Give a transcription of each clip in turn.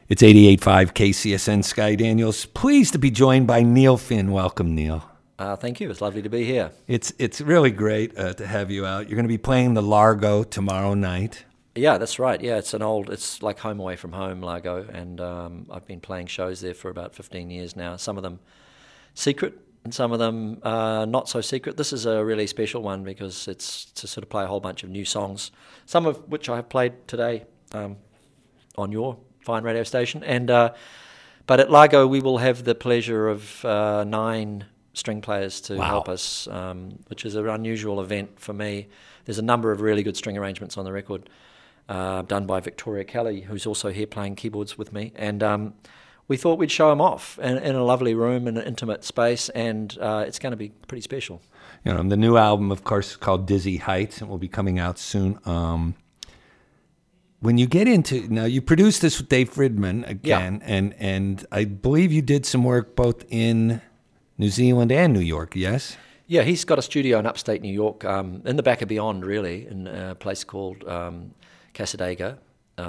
It's 88.5 KCSN Sky Daniels. Pleased to be joined by Neil Finn. Welcome, Neil. Thank you. It's lovely to be here. It's really great to have you out. You're going to be playing the Largo tomorrow night. Yeah, that's right. Yeah, it's like home away from home, Largo, and I've been playing shows there for about 15 years now. Some of them secret and some of them not so secret. This is a really special one because it's to sort of play a whole bunch of new songs, some of which I have played today on your fine radio station. And but at Largo we will have the pleasure of 9 string players to help us, which is an unusual event for me. There's a number of really good string arrangements on the record done by Victoria Kelly, who's also here playing keyboards with me. And we thought we'd show them off in a lovely room, in an intimate space, and it's going to be pretty special. You know, the new album, of course, is called Dizzy Heights, and will be coming out soon. When you get into, now you produced this with Dave Fridman again, and I believe you did some work both in New Zealand and New York, yes? Yeah, he's got a studio in upstate New York, in the back of Beyond, really, in a place called Cassadaga,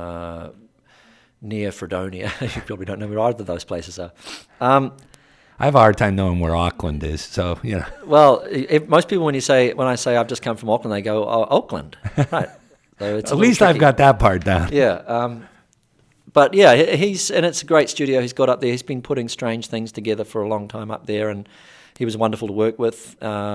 near Fredonia. You probably don't know where either of those places are. I have a hard time knowing where Auckland is, so, you know. Well, most people, when I say I've just come from Auckland, they go, "Oh, Auckland," right? So it's at least tricky. I've got that part down. Yeah, but yeah, and it's a great studio he's got up there. He's been putting strange things together for a long time up there, and he was wonderful to work with.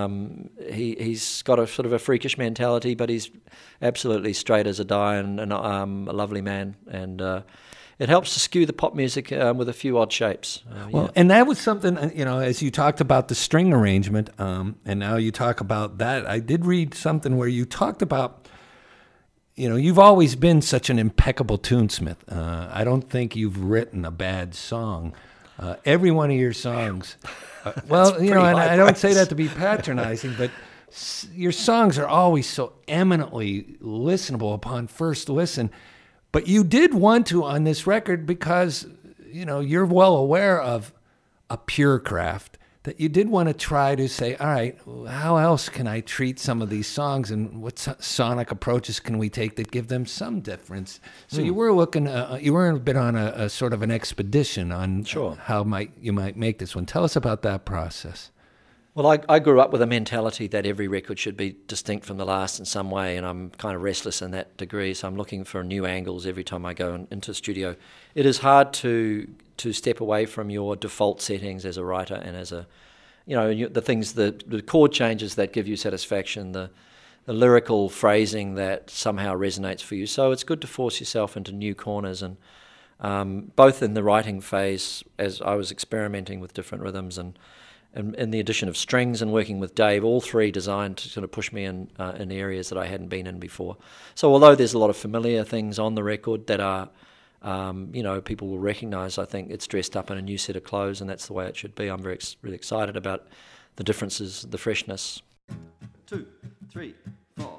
He's got a sort of a freakish mentality, but he's absolutely straight as a die and a lovely man. And it helps to skew the pop music with a few odd shapes. And that was something, you know, as you talked about the string arrangement, and now you talk about that. I did read something where you talked about, you know, you've always been such an impeccable tunesmith. I don't think you've written a bad song. Every one of your songs, well, you know, and I don't say that to be patronizing, but your songs are always so eminently listenable upon first listen. But you did want to on this record because, you know, you're well aware of a pure craft, that you did want to try to say, all right, how else can I treat some of these songs, and what sonic approaches can we take that give them some difference? So you were looking, you were a bit on a sort of an expedition on how you might make this one. Tell us about that process. Well, I grew up with a mentality that every record should be distinct from the last in some way, and I'm kind of restless in that degree, so I'm looking for new angles every time I go into the studio. It is hard to step away from your default settings as a writer and as a, you know, the things, the chord changes that give you satisfaction, the lyrical phrasing that somehow resonates for you. So it's good to force yourself into new corners, and both in the writing phase, as I was experimenting with different rhythms, and in the addition of strings and working with Dave, all three designed to sort of push me in areas that I hadn't been in before. So although there's a lot of familiar things on the record that are, you know, people will recognise, I think it's dressed up in a new set of clothes, and that's the way it should be. I'm really excited about the differences, the freshness. 2, 3, 4.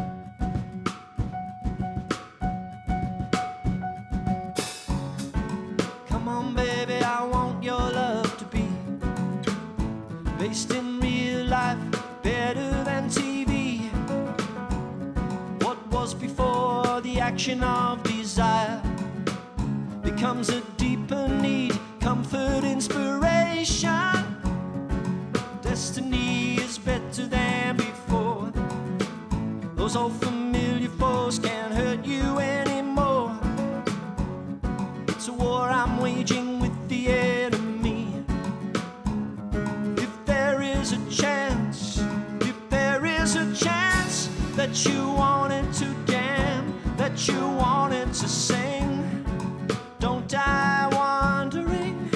Come on, baby, I want your love to be based in real life, better than TV. What was before the action of desire becomes a deeper need, comfort, inspiration. Destiny is better than before. Those old familiar foes can't hurt you anymore. It's a war I'm waging with the enemy. If there is a chance that you wanted to damn, that you wanted to sing, don't die wondering,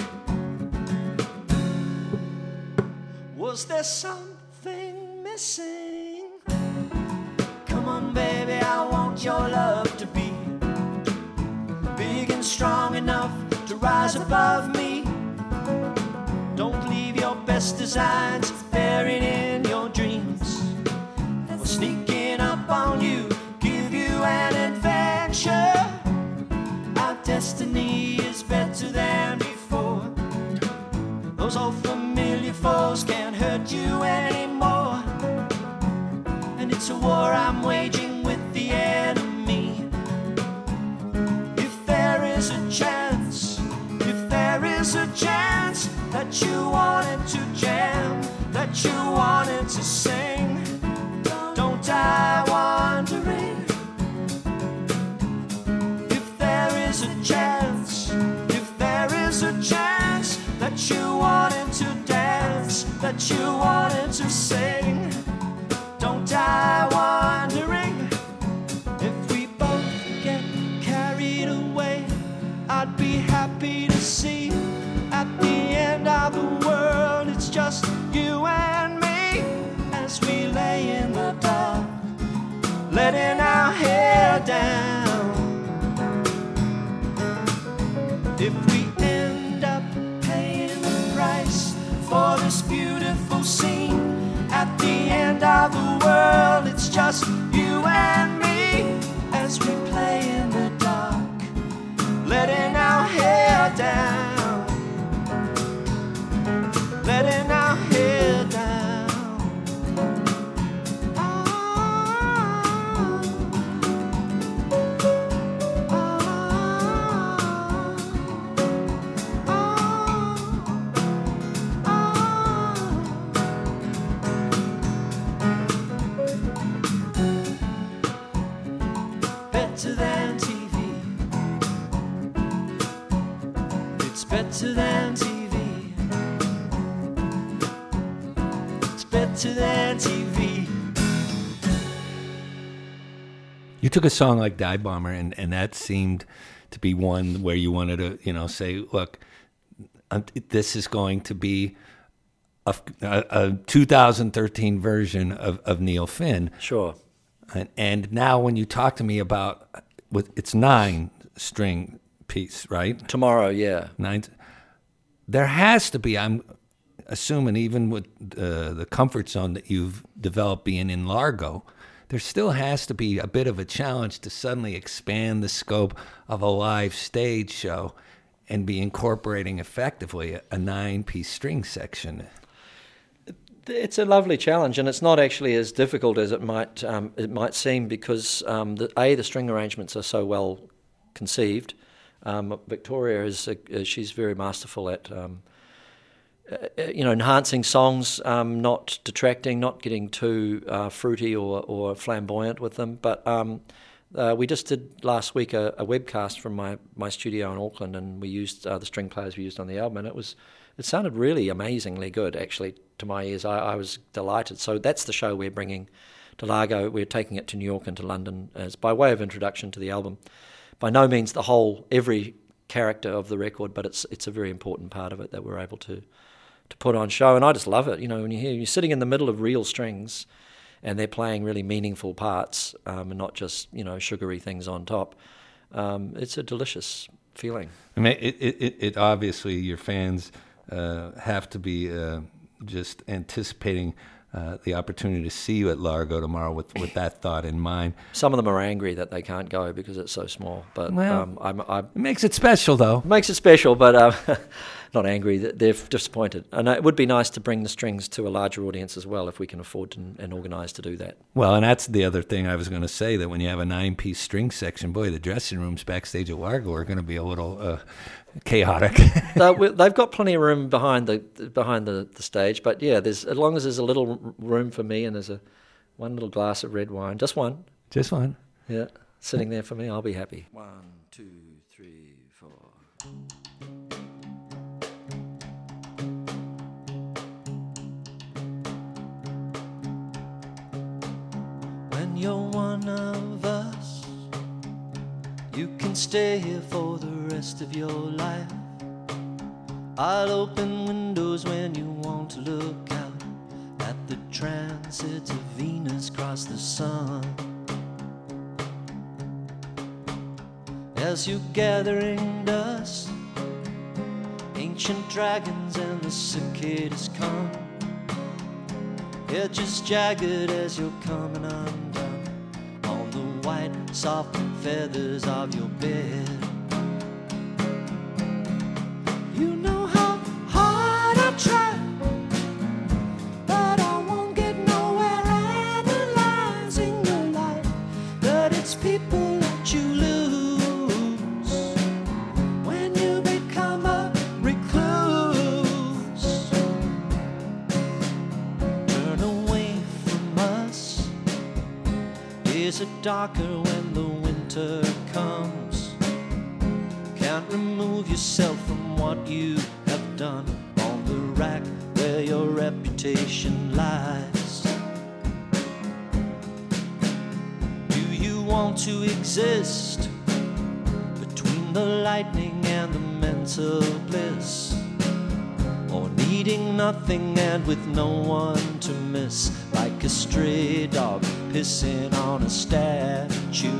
was there something missing? Come on, baby, I want your love to be big and strong enough to rise above me. Don't leave your best designs buried in your dreams. We're sneaking up on you, give you an adventure. Our destiny is better than before. Those old familiar foes can't hurt you anymore. And it's a war I'm waging with the enemy. If there is a chance is a chance that you wanted to jam, that you wanted to sing, don't die wondering if there is a chance, if there is a chance that you wanted to dance, that you wanted to sing, don't die wondering if we both get carried away. I'd be happy to see at the end of the world it's just you and me as we lay in the dark, letting our hair down. If we end up paying the price for this beautiful scene at the end of the world, it's just you and me as we play in the dark, letting our hair down, letting our hair down. Better than TV. It's better than TV. It's better than TV. You took a song like Dive Bomber, and that seemed to be one where you wanted to, say, look, this is going to be a 2013 version of Neil Finn. Sure. And now when you talk to me about, it's 9-string piece, right? Tomorrow, yeah. 9. There has to be, I'm assuming, even with the comfort zone that you've developed being in Largo, there still has to be a bit of a challenge to suddenly expand the scope of a live stage show and be incorporating effectively a 9-piece string section. It's a lovely challenge, and it's not actually as difficult as it might seem, because the string arrangements are so well conceived. Victoria she's very masterful at enhancing songs, not detracting, not getting too fruity or flamboyant with them. But we just did last week a webcast from my studio in Auckland, and we used the string players we used on the album, and it sounded really amazingly good, actually, to my ears. I was delighted. So that's the show we're bringing to Largo. We're taking it to New York and to London as by way of introduction to the album. By no means every character of the record, but it's a very important part of it that we're able to put on show. And I just love it. When you're sitting in the middle of real strings and they're playing really meaningful parts, and not just, sugary things on top, it's a delicious feeling. I mean, it obviously, your fans have to be just anticipating the opportunity to see you at Largo tomorrow with that thought in mind. Some of them are angry that they can't go because it's so small, but it makes it special, though. It makes it special, but not angry. They're disappointed, and it would be nice to bring the strings to a larger audience as well if we can afford and organise to do that. Well, and that's the other thing I was going to say, that when you have a 9-piece string section, boy, the dressing rooms backstage at Largo are going to be a little chaotic. They've got plenty of room behind the stage, but yeah, as long as there's a little room for me and there's one little glass of red wine, just one, yeah, sitting there for me, I'll be happy. 1, 2, 3, 4. When you're one of us, you can stay here for the rest of your life. I'll open windows when you want to look out at the transit of Venus across the sun. As you're gathering dust, ancient dragons and the cicadas come. Edges jagged as you're coming undone on the white soft feathers of your bed. You know how hard I try, but I won't get nowhere analyzing your life. But it's people that you lose when you become a recluse. darker when the winter comes. Can't remove yourself from what you have done on the rack where your reputation lies. Do you want to exist between the lightning and the mental bliss? Or needing nothing and with no one to miss, like a stray dog pissing on a statue?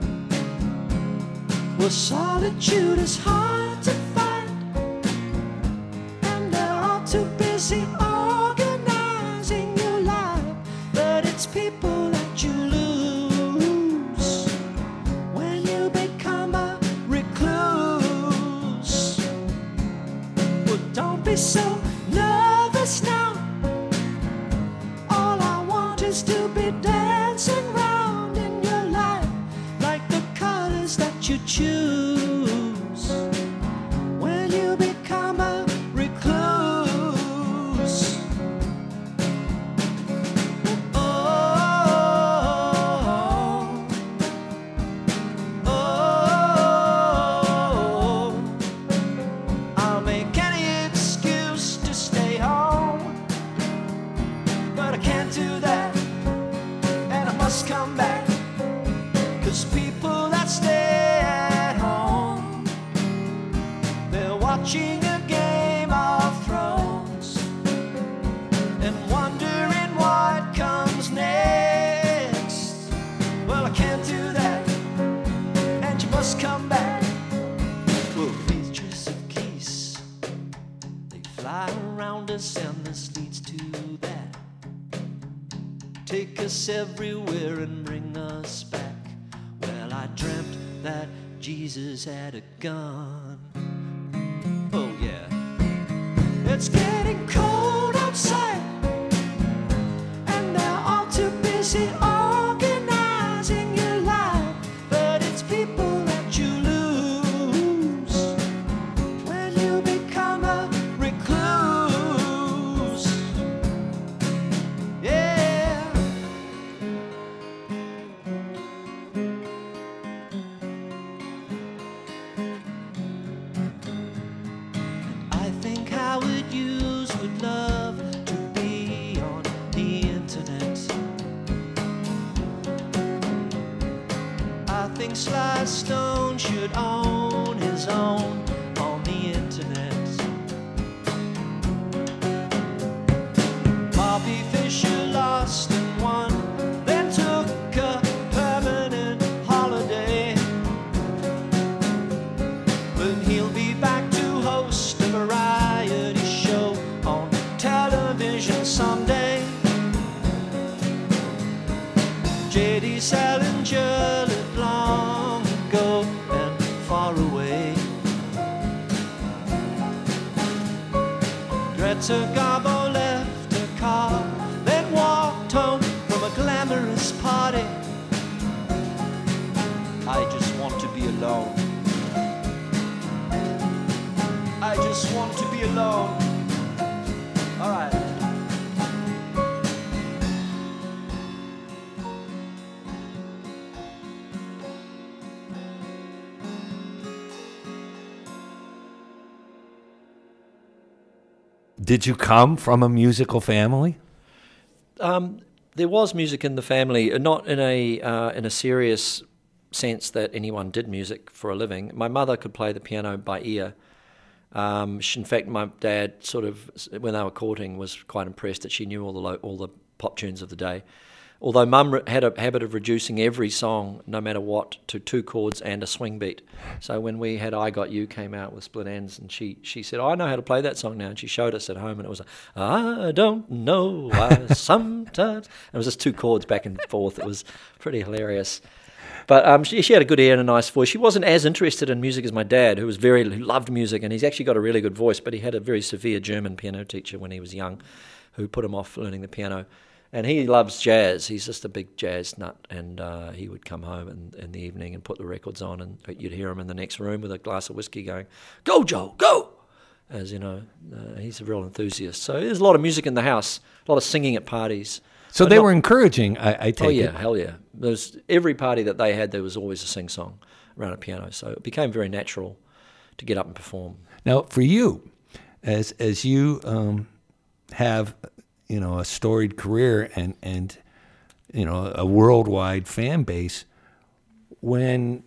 Well, solitude is hard to find, and they're all too busy organizing your life. But it's people that you lose when you become a recluse. Well, don't be so nervous now. All I want is to be dancing round in your life, like the colors that you choose when you become a recluse. Oh, oh, I'll make any excuse to stay home, but I can't do that, and I must come back. 'Cause people that stay at home, they're watching a Game of Thrones and wondering what comes next. Well, I can't do that, and you must come back. Well, pictures of geese, they fly around us, and this leads to that. Take us everywhere and bring us back. Well, I dreamt that Jesus had a gun. Oh yeah. It's getting cold outside, and they're all too busy organizing your life. But it's people that you lose when you become a recluse. Yeah. I think Howard Hughes would love to be on the internet. I think Sly Stone should own his own on the internet. Bobby Fischer lost and won, then took a permanent holiday. But he'll be back to host a variety show on television someday. J.D. Salinger lived long ago and far away. Greta Garbo left her car, then walked home from a glamorous party. I just want to be alone. I just want to be alone. All right. Did you come from a musical family? There was music in the family, not in a serious sense that anyone did music for a living. My mother could play the piano by ear. In fact, my dad sort of, when they were courting, was quite impressed that she knew all the pop tunes of the day. Although Mum had a habit of reducing every song, no matter what, to 2 chords and a swing beat. So when we had I Got You came out with Split Ends, and she said, I know how to play that song now. And she showed us at home, and it was I don't know why sometimes. And it was just 2 chords back and forth. It was pretty hilarious. But she had a good ear and a nice voice. She wasn't as interested in music as my dad, who loved music, and he's actually got a really good voice, but he had a very severe German piano teacher when he was young who put him off learning the piano. And he loves jazz. He's just a big jazz nut. And he would come home in the evening and put the records on, and you'd hear him in the next room with a glass of whiskey going, "Go, Joe, go!" As you know, he's a real enthusiast. So there's a lot of music in the house, a lot of singing at parties, So But they not- were encouraging, I take Oh yeah, it. hell yeah. There's every party that they had, there was always a sing song around a piano. So it became very natural to get up and perform. Now, for you, as you have, a storied career and a worldwide fan base, when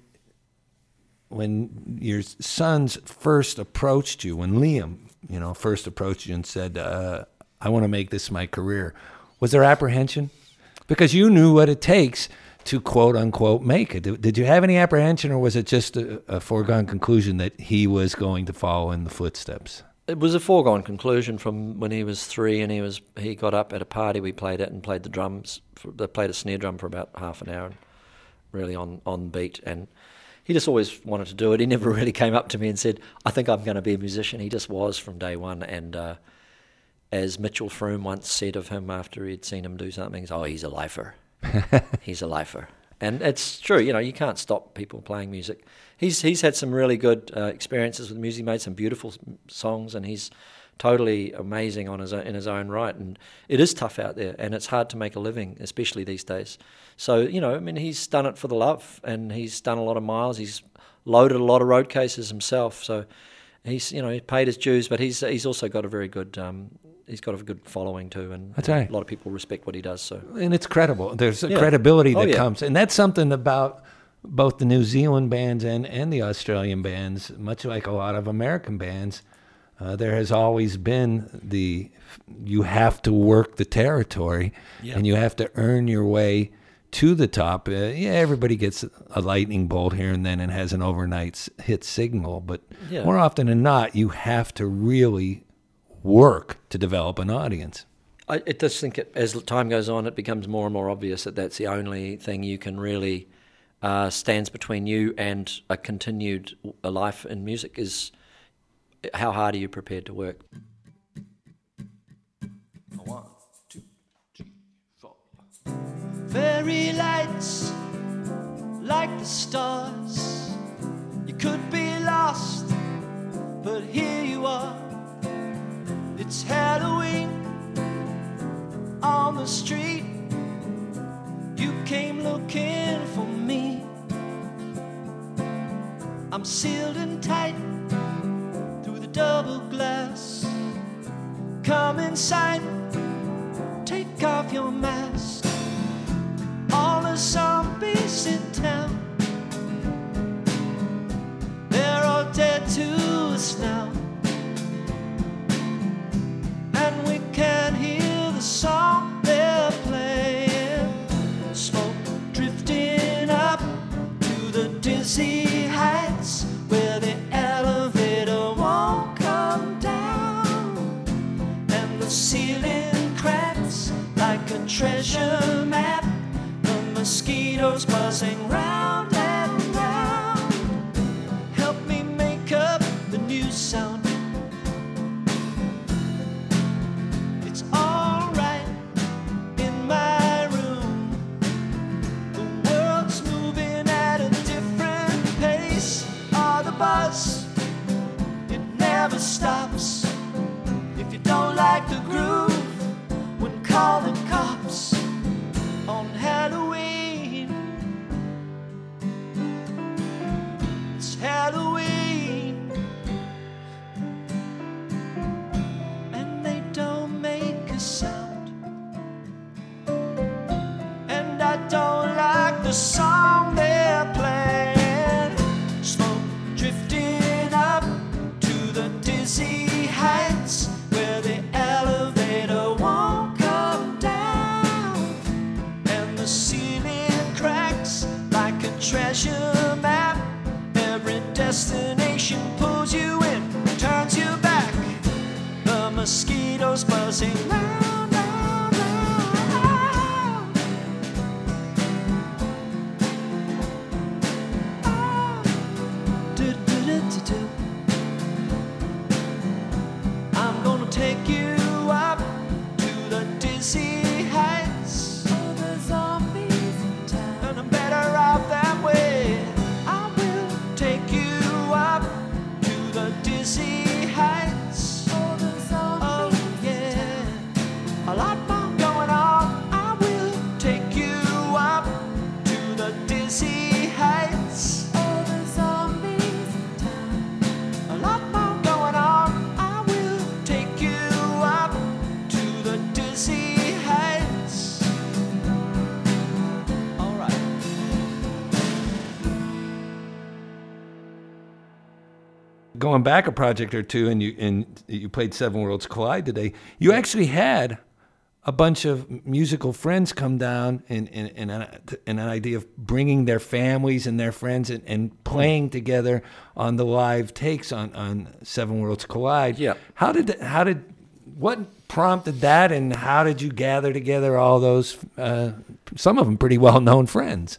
your sons first approached you, when Liam, first approached you and said, "I want to make this my career," was there apprehension? Because you knew what it takes to quote unquote make it. Did you have any apprehension, or was it just a foregone conclusion that he was going to follow in the footsteps? It was a foregone conclusion from when he was 3, and he got up at a party we played at and played the drums. They played a snare drum for about half an hour, really on beat, and he just always wanted to do it. He never really came up to me and said, "I think I'm going to be a musician." He just was from day one, and as Mitchell Froome once said of him after he'd seen him do something, he's a lifer. He's a lifer. And it's true, you can't stop people playing music. He's had some really good experiences with music, made some beautiful songs, and he's totally amazing in his own right. And it is tough out there, and it's hard to make a living, especially these days. So, he's done it for the love, and he's done a lot of miles. He's loaded a lot of road cases himself. So he's, he paid his dues, but he's also got a very good... he's got a good following too, and That's right. a lot of people respect what he does. So, And it's credible. There's a Yeah. credibility Oh, that yeah. comes. And that's something about both the New Zealand bands and the Australian bands, much like a lot of American bands. There has always been you have to work the territory, Yeah. and you have to earn your way to the top. Everybody gets a lightning bolt here and then and has an overnight hit signal, but Yeah. more often than not, you have to really work to develop an audience. I just think as time goes on, it becomes more and more obvious that that's the only thing you can really stands between you and a continued life in music is how hard are you prepared to work. 1, 2, 3, 4. Fairy lights like the stars. You could be lost, but here you are. It's Halloween on the street. You came looking for me. I'm sealed in tight through the double glass. Come inside, take off your mask. All the zombies in town, they're all dead to us now. And we can't hear the song they're playing. Smoke drifting up to the dizzy heights where the elevator won't come down. And the ceiling cracks like a treasure map. The mosquitoes buzzing round and round. Help me make up the new sound. It's alright in my room. The world's moving at a different pace. Oh, the buzz, it never stops. If you don't like the groove, when call the cops on Halloween. It's Halloween, and they don't make a sound. And I don't like the song they're playing. Smoke drifting up to the dizzy heights where the elevator won't come down. And the ceiling cracks like a treasure map. Every destination pulls you in, turns you back. The mosquitoes buzzing round, round, round. Do, do, do, do, do. I'm gonna take you up to the dizzy heights. All the zombies in town, and I'm better off that way. I will take you up to the dizzy heights. All the zombies, oh yeah. going back a project or two, and you played Seven Worlds Collide today. You actually had a bunch of musical friends come down and an idea of bringing their families and their friends and playing together on the live takes on Seven Worlds Collide. Yeah. What prompted that, and how did you gather together all those, some of them pretty well-known friends?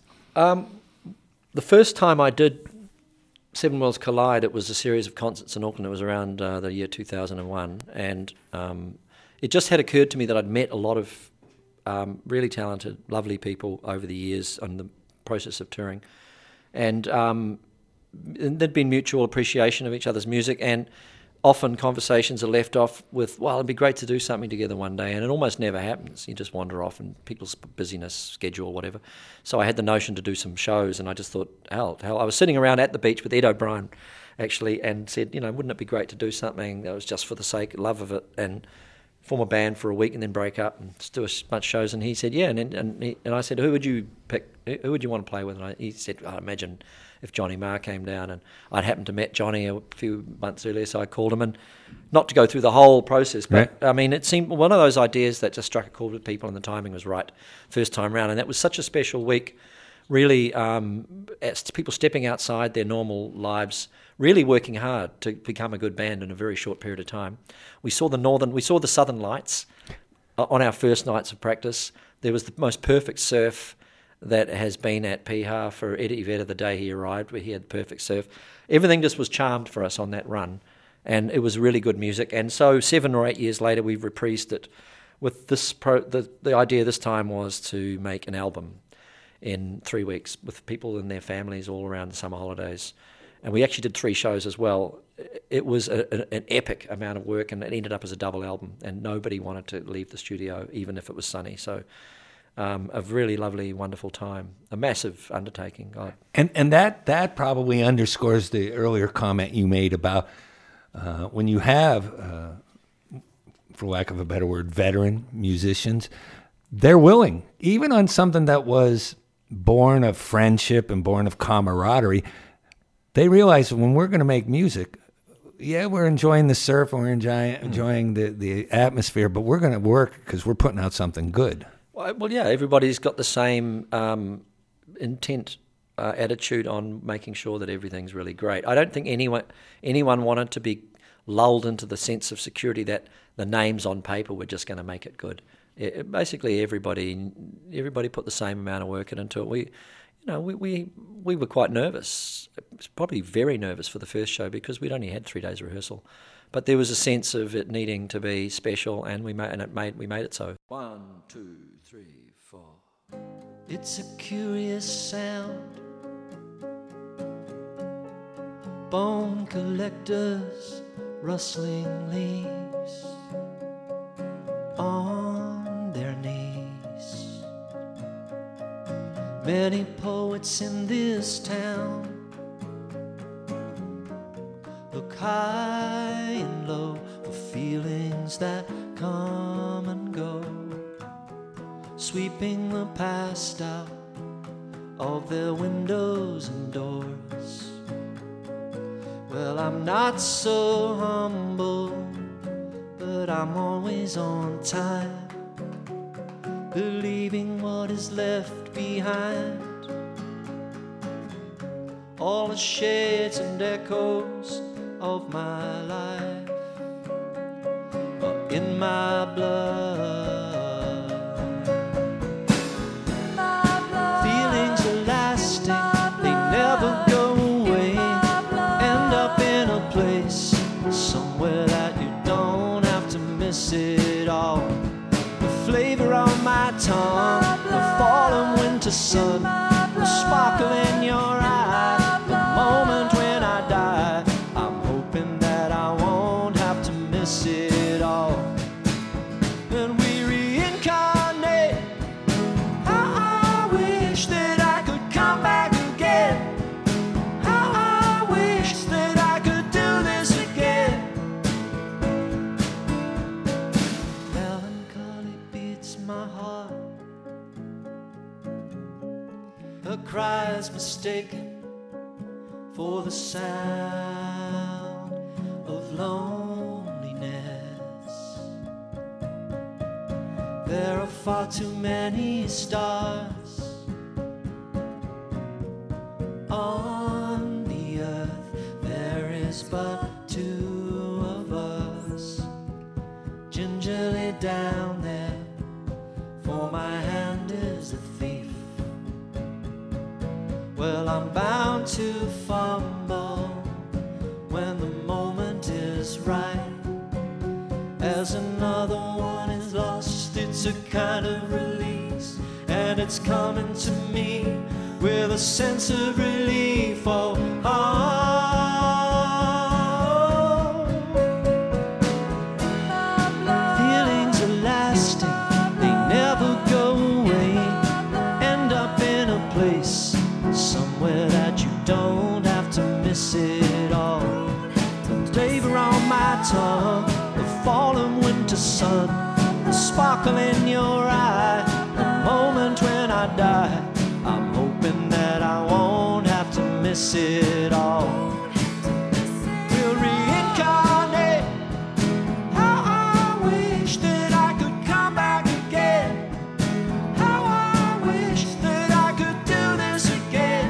The first time I did Seven Worlds Collide, it was a series of concerts in Auckland. It was around the year 2001, and it just had occurred to me that I'd met a lot of really talented, lovely people over the years on the process of touring, and there'd been mutual appreciation of each other's music, and often conversations are left off with, well, it'd be great to do something together one day, and it almost never happens. You just wander off and people's busyness, schedule, whatever. So I had the notion to do some shows, and I just thought, hell, I was sitting around at the beach with Ed O'Brien, actually, and said, wouldn't it be great to do something that was just for the love of it, and form a band for a week and then break up and just do a bunch of shows? And he said, yeah, and I said, who would you pick? Who would you want to play with? And he said, I imagine if Johnny Marr came down, and I'd happened to met Johnny a few months earlier, so I called him, and not to go through the whole process, but right. I mean, it seemed one of those ideas that just struck a chord with people, and the timing was right first time round, and that was such a special week, really, as people stepping outside their normal lives, really working hard to become a good band in a very short period of time. We saw the Southern Lights on our first nights of practice. There was the most perfect surf that has been at Piha for Eddie Vedder the day he arrived, where he had perfect surf. Everything just was charmed for us on that run, and it was really good music. And so 7 or 8 years later, we've reprised it with this. The idea this time was to make an album in 3 weeks with people and their families all around the summer holidays. And we actually did 3 shows as well. It was an epic amount of work, and it ended up as a double album, and nobody wanted to leave the studio, even if it was sunny. So a really lovely, wonderful time, a massive undertaking. And that probably underscores the earlier comment you made about when you have, for lack of a better word, veteran musicians, they're willing, even on something that was born of friendship and born of camaraderie. They realize when we're going to make music, yeah, we're enjoying the surf and we're enjoying the atmosphere, but we're going to work because we're putting out something good. Well, yeah, everybody's got the same intent, attitude on making sure that everything's really great. I don't think anyone wanted to be lulled into the sense of security that the names on paper were just going to make it good. Basically, everybody put the same amount of work into it. We were quite nervous, probably very nervous for the first show because we'd only had 3 days rehearsal. But there was a sense of it needing to be special, and we made it so. 1, 2, 3, 4. It's a curious sound. Bone collectors, rustling leaves on their knees. Many poets in this town look high and low for feelings that come and go, sweeping the past out of their windows and doors. Well, I'm not so humble, but I'm always on time, believing what is left behind. All the shades and echoes of my life are in my blood. Feelings are lasting, they never go away. End up in a place somewhere that you don't have to miss it all. The flavor on my tongue, the fall and winter sun, the sparkle in your eye. The moment when I die, I'm hoping that I won't have to miss it all. When we reincarnate, how I wish that I could come back again. How I wish that I could do this again. Melancholy beats my heart, her cries mistaken for the sound loneliness. There are far too many stars on the earth. There is but two of us, gingerly down there, for my hand is a thief. Well, I'm bound to fumble when the moment is right, as another one is lost. It's a kind of release, and it's coming to me with a sense of relief. Oh, feelings are lasting, they never go away. End up in a place somewhere that you don't have to miss it all. The flavor on my tongue, the fallen winter sun, the sparkle in your eye, the moment when I die. I'm hoping that I won't have to miss it all. We'll reincarnate. How I wish that I could come back again. How I wish that I could do this again.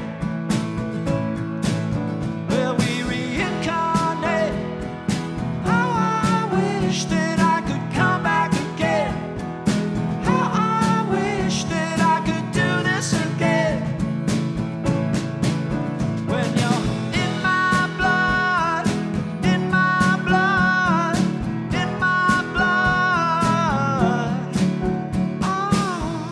Well, we reincarnate. How I wish that I could come back again. How I wish that I could do this again. When you're in my blood, in my blood, in my blood. Oh.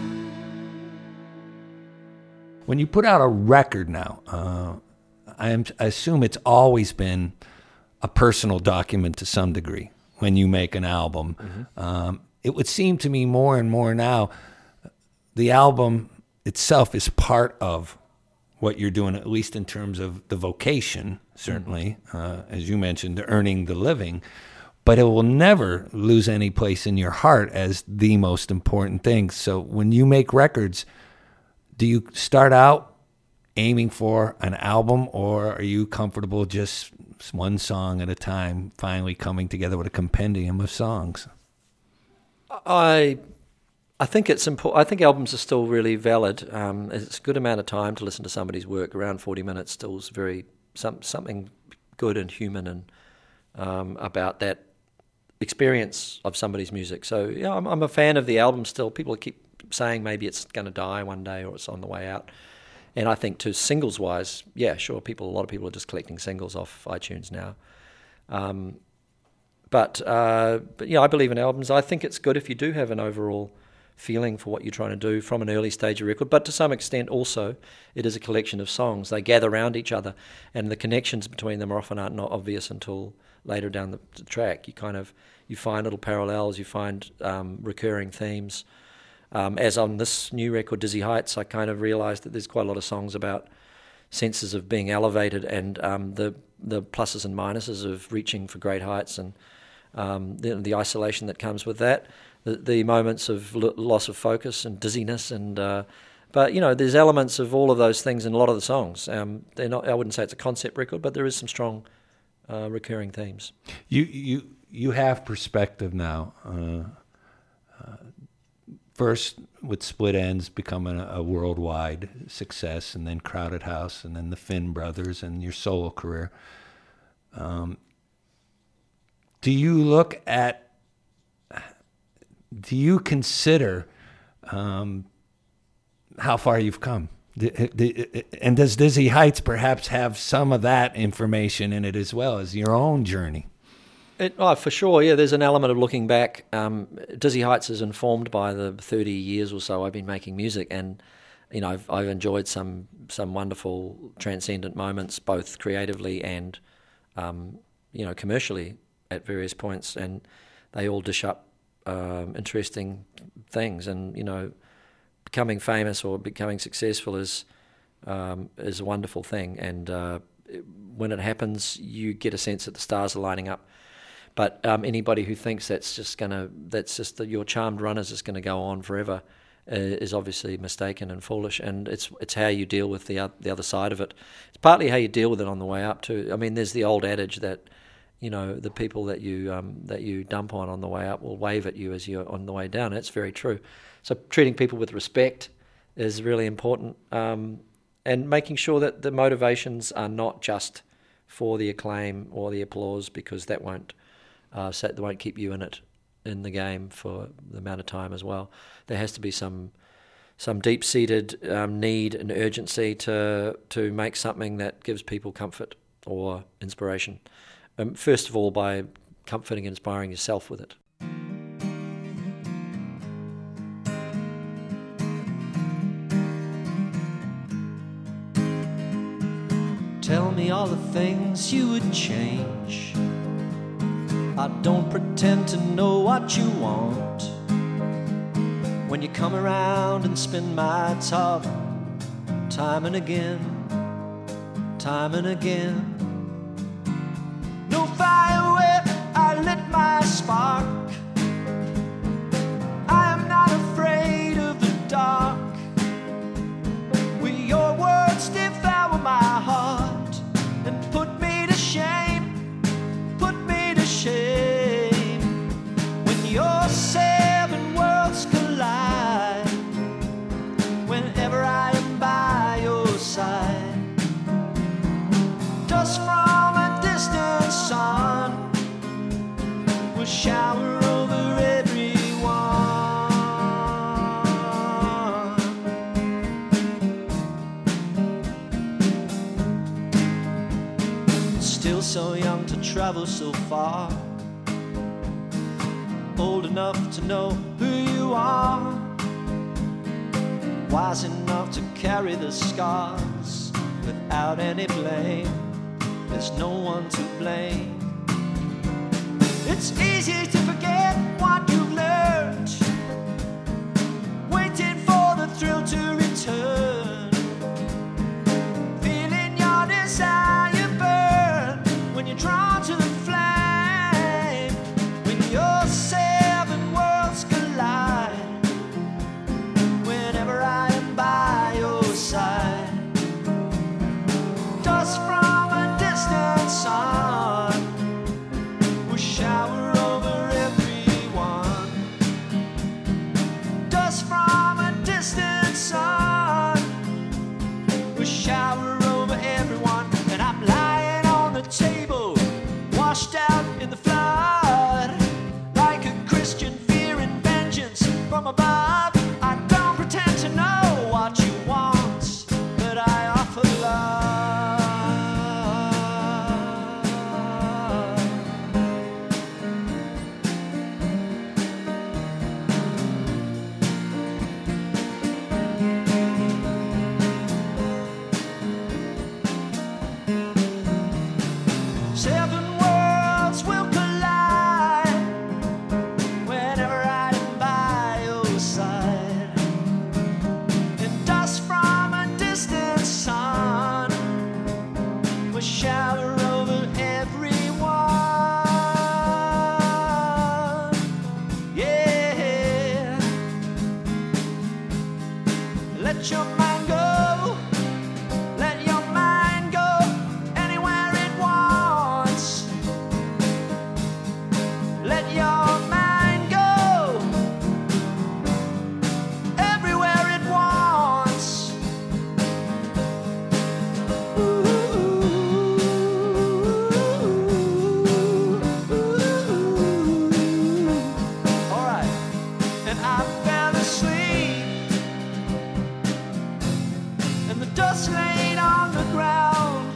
When you put out a record now, I assume it's always been a personal document to some degree when you make an album. It would seem to me more and more now the album itself is part of what you're doing, at least in terms of the vocation, certainly, as you mentioned, earning the living. But it will never lose any place in your heart as the most important thing. So when you make records, do you start out aiming for an album, or are you comfortable just one song at a time, finally coming together with a compendium of songs? I think it's important. I think albums are still really valid. It's a good amount of time to listen to somebody's work. Around 40 minutes still is very something good and human and about that experience of somebody's music. So yeah, I'm a fan of the album still. People keep saying maybe it's going to die one day or it's on the way out. And I think, too, singles-wise, yeah, sure, a lot of people are just collecting singles off iTunes now. But yeah, I believe in albums. I think it's good if you do have an overall feeling for what you're trying to do from an early stage of record. But to some extent, also, it is a collection of songs. They gather around each other, and the connections between them often aren't not obvious until later down the track. You find little parallels, you find recurring themes. As on this new record, Dizzy Heights, I kind of realised that there's quite a lot of songs about senses of being elevated and the pluses and minuses of reaching for great heights and the isolation that comes with that, the moments of loss of focus and dizziness and but there's elements of all of those things in a lot of the songs. They're not. I wouldn't say it's a concept record, but there is some strong recurring themes. You have perspective now. First, with Split Enz becoming a worldwide success, and then Crowded House, and then the Finn Brothers, and your solo career. Do you consider how far you've come? And does Dizzy Heights perhaps have some of that information in it as well as your own journey? For sure, yeah. There's an element of looking back. Dizzy Heights is informed by the 30 years or so I've been making music, and I've enjoyed some wonderful transcendent moments, both creatively and commercially at various points, and they all dish up interesting things. And becoming famous or becoming successful is a wonderful thing, and when it happens, you get a sense that the stars are lining up. But anybody who thinks your charmed run is just going to go on forever is obviously mistaken and foolish. And it's how you deal with the other side of it. It's partly how you deal with it on the way up too. I mean, there's the old adage that the people that you dump on the way up will wave at you as you're on the way down. It's very true. So treating people with respect is really important, and making sure that the motivations are not just for the acclaim or the applause, because that won't keep you in the game for the amount of time as well. There has to be some deep-seated need and urgency to make something that gives people comfort or inspiration. First of all, by comforting and inspiring yourself with it. Tell me all the things you would change. I don't pretend to know what you want. When you come around and spin my top, time and again, time and again. No fire where I lit my spark. I am not afraid of the dark. Will your words devour my heart and put me to shame, put me to shame. When your 7 worlds collide, whenever I am by your side, dust from a distant sun will shower over everyone. Still so young to travel so far, old enough to know who you are, wise enough to carry the scars without any blame. There's no one to blame. It's easy to forget what you've learned, waiting for the thrill to return, feeling your desire burn when you're drawn to the flame. When your 7 worlds collide, whenever I am by your side, dust from a distant sun will shower over everyone. Dust from a distant sun will shower over everyone. And I'm lying on the table, washed out in the flood, like a Christian fearing vengeance from above. I don't pretend to know what you want, but I offer love. Seven worlds will collide whenever I am by your side, and dust from a distant sun will shower over everyone. Yeah, let your mind go. Let your mind go anywhere it wants. Let your mind go everywhere it wants. All right, and I fell asleep, and the dust laid on the ground.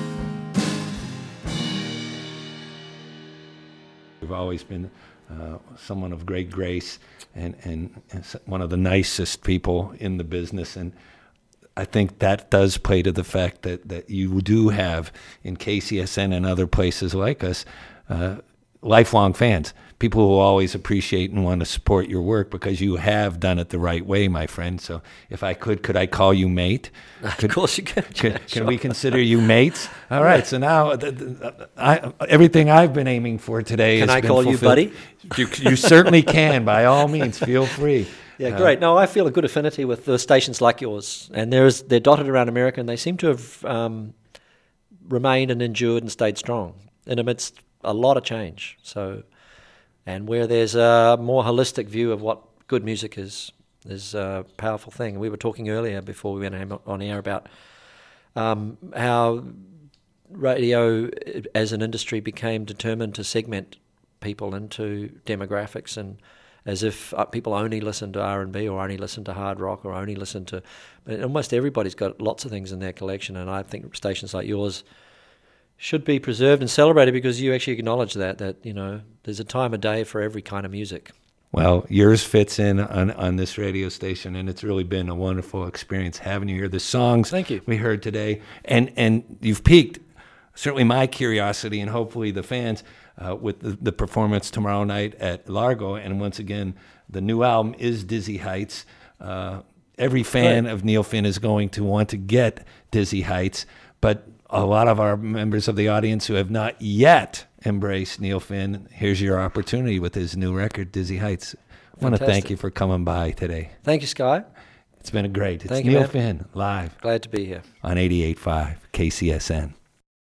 You've always been someone of great grace and one of the nicest people in the business. And I think that does play to the fact that you do have, in KCSN and other places like us, lifelong fans, people who always appreciate and want to support your work because you have done it the right way, my friend. So if I could I call you mate? Of course you can. Can we consider you mates? All right. So now everything I've been aiming for today Can has I been call fulfilled. you buddy? You certainly can. By all means, feel free. Yeah, great. No, I feel a good affinity with the stations like yours, and they're dotted around America, and they seem to have remained and endured and stayed strong in amidst a lot of change. So, and where there's a more holistic view of what good music is a powerful thing. We were talking earlier before we went on air about how radio as an industry became determined to segment people into demographics, and as if people only listen to R&B or only listen to hard rock or only listen to... But almost everybody's got lots of things in their collection, and I think stations like yours should be preserved and celebrated because you actually acknowledge that there's a time of day for every kind of music. Well, yours fits in on this radio station, and it's really been a wonderful experience having you here. The songs Thank you. we heard today, and you've piqued certainly my curiosity and hopefully the fans with the performance tomorrow night at Largo. And once again, the new album is Dizzy Heights. Every fan of Neil Finn is going to want to get Dizzy Heights, but a lot of our members of the audience who have not yet embraced Neil Finn, here's your opportunity with his new record, Dizzy Heights. I want to thank you for coming by today. Thank you, Sky. It's been great. It's Thank you, Neil man. Finn, live Glad to be here. on 88.5 KCSN.